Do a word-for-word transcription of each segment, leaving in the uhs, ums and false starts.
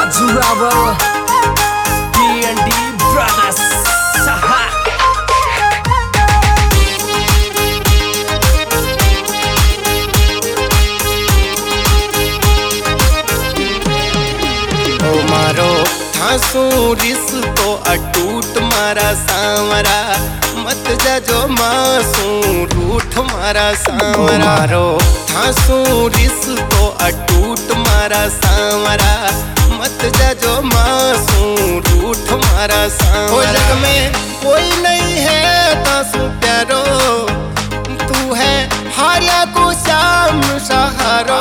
Raju Raval, D and D Brothers. ओ मारो थासू रिश्तो अटूट मारा सांवरा, मत जाजो मासू रूठ मारा सांवरा। मारो थासू रिश्तो अटूट मारा सांवरा, मत जाजो मासू रूठ मारा सांवरा। जग में कोई नहीं है तासू प्यारो, तू है हारिया को शाम सहारो।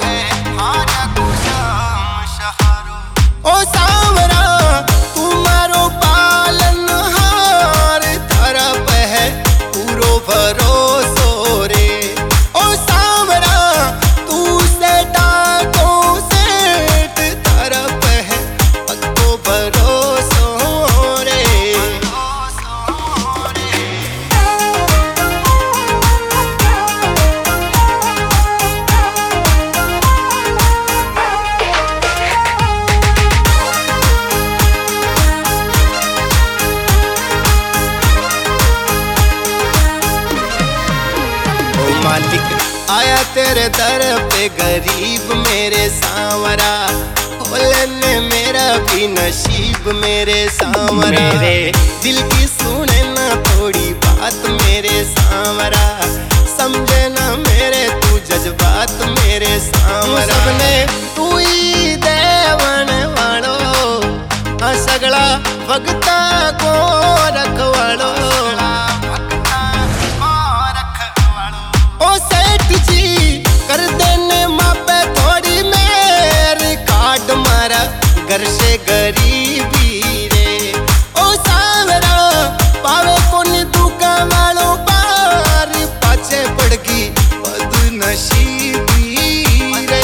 ओ सांवरा तू मारो पालन हार, थारा पे है पूरो भरोसो रे। ओ सांवरा तू सेठा को सेठ, थारा पे है पक्को भरोसो रे। मालिक आया तेरे दर पे गरीब मेरे सांवरा, खोलने मेरा भी नसीब मेरे सांवरा। मेरे दिल की सुने ना थोड़ी बात मेरे सांवरा, समझे ना मेरे तू जज्बात मेरे सांवरा। सबने तू ही देवन वालो, हाँ सगला भगता को रखवालो। ओ सेठ जी कर देने मापे थोड़ी मेर, काट मारा घर से गरीबी रे। ओ सांवरा पावे कोनी दुका वालो पार, पाछे पड़गी बदनसीबी रे।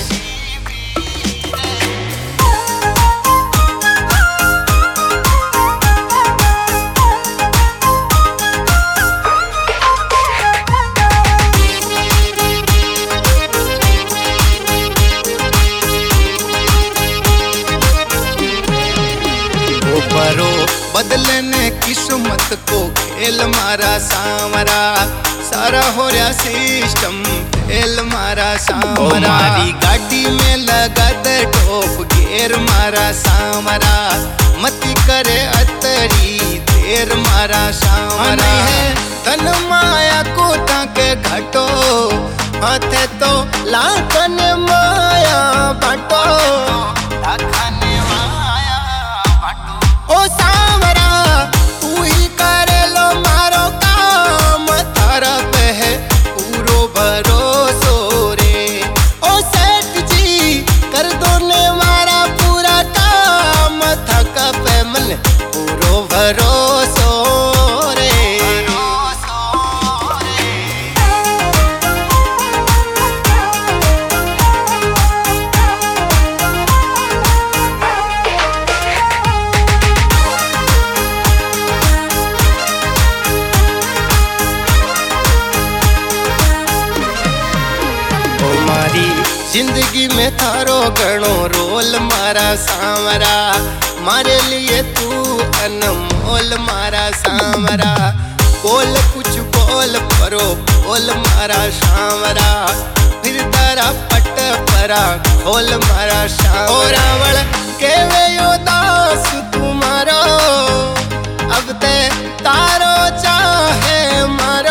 परो बदलने किस्मत को खेल मारा सांवरा, सारा हो रहा सिस्टम फेल मारा सांवरा। मारी गाड़ी में लगा दे टॉप घेर मारा सांवरा, मती करे अतरी देर मारा सांवरा। है धन माया को ताके घटो, हाथे तो लाखन माया बाटो। ओ सांवरा तू ही करे लो मारो काम, थारा पे है पूरो भरोसो रे। ओ सेठ जी कर दो ने मारा पूरा काम, थका पे मन पूरो भरोसो रे। जिंदगी में थारो घणो रोल मारा सांवरा, मारे लिए तू अनमोल मारा सांवरा। बोल कुछ बोल परो बोल मारा सांवरा, फिर तारा पट परा खोल मारा सांवरा। ओ रावण केवे यो दास तुम्हारो, अब ते तारो चाहे मारो।